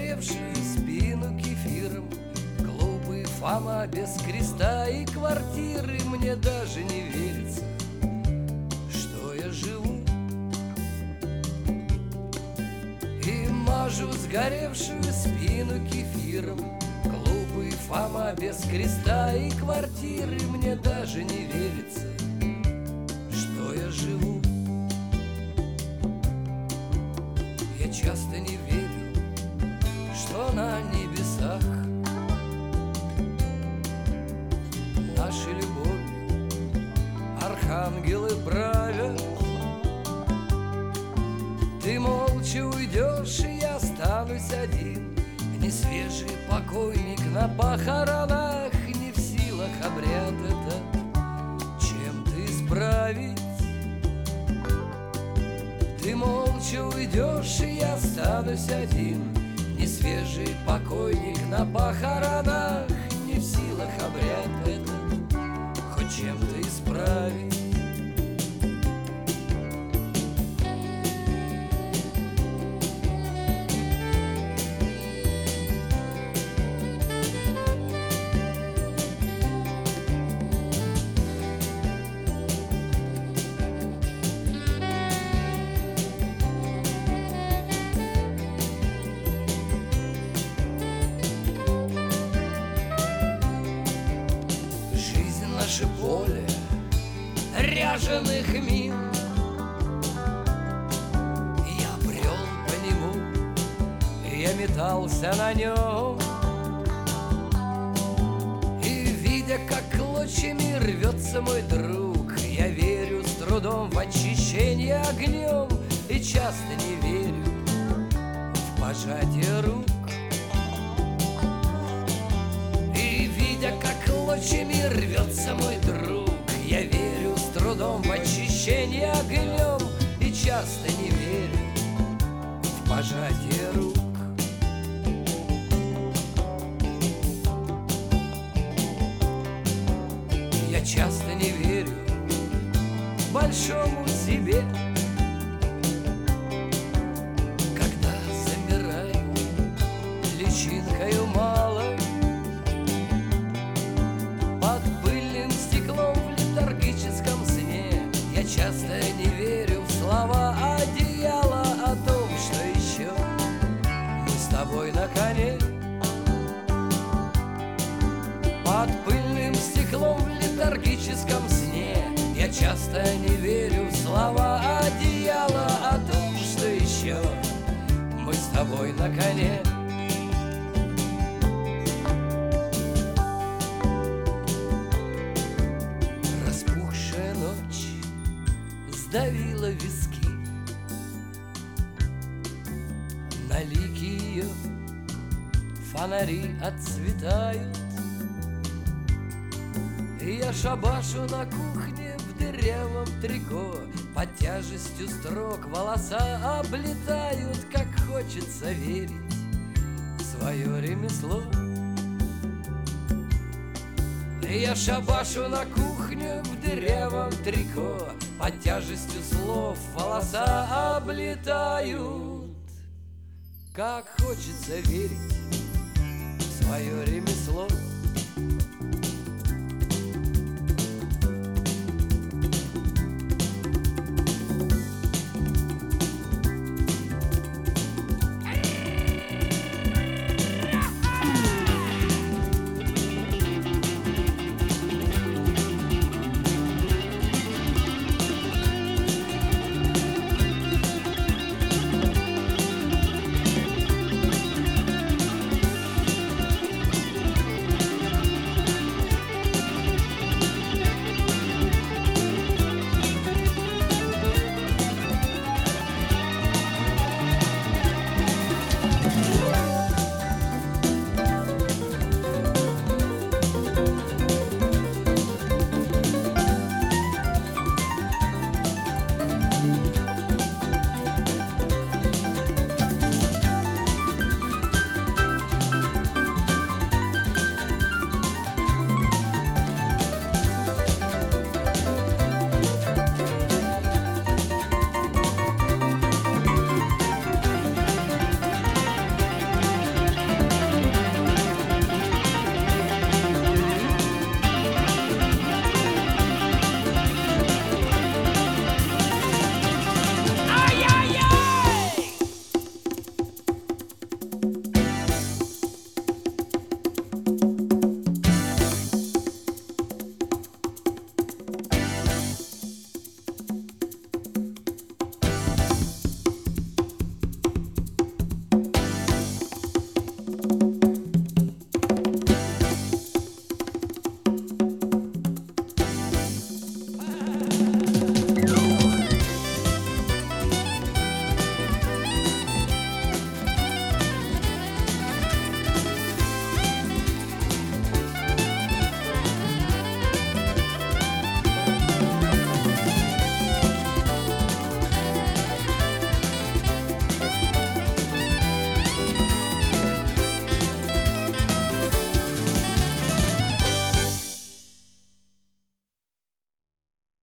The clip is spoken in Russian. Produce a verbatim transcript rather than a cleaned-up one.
сгоревшую спину кефиром. Глупый Фома без креста и квартиры. Мне даже не верится, что я живу. И мажу сгоревшую спину кефиром. Глупый Фома без креста и квартиры. Мне даже не верится, что я живу. Я часто не верю, что на небесах нашей любовью архангелы правят. Ты молча уйдешь, и я останусь один. Не свежий покойник на похоронах. Не в силах обряд этот чем-то исправить. Ты молча уйдешь, и я останусь один. Не свежий покойник на похоронах. Не в силах обряд этот хоть чем-то исправить. Наше поле ряженых мин. Я брел по нему, я метался на нем. И видя, как клочьями рвется мой друг, я верю с трудом в очищение огнем. И часто не верю в пожатие рук. И видя, как клочьями рвется мой друг, я верю с трудом в очищение огнем. И часто не верю в пожатие рук. Я часто не верю большому себе, когда замираю личинкою малой под пыльным стеклом в летаргическом сне. Я часто не верю в слова одеяла о том, что еще мы с тобой на коне. Под пыльным стеклом в летаргическом сне. Я часто не верю в слова одеяла о том, что еще мы с тобой на коне. Распухшая ночь сдавила виски, на лике ее фонари отцветают. И я шабашу на кухне в дырявом трико. Под тяжестью строк волоса облетают. Как хочется верить в свое ремесло. И я шабашу на кухне в дырявом трико. Под тяжестью слов волоса облетают. Как хочется верить в свое ремесло.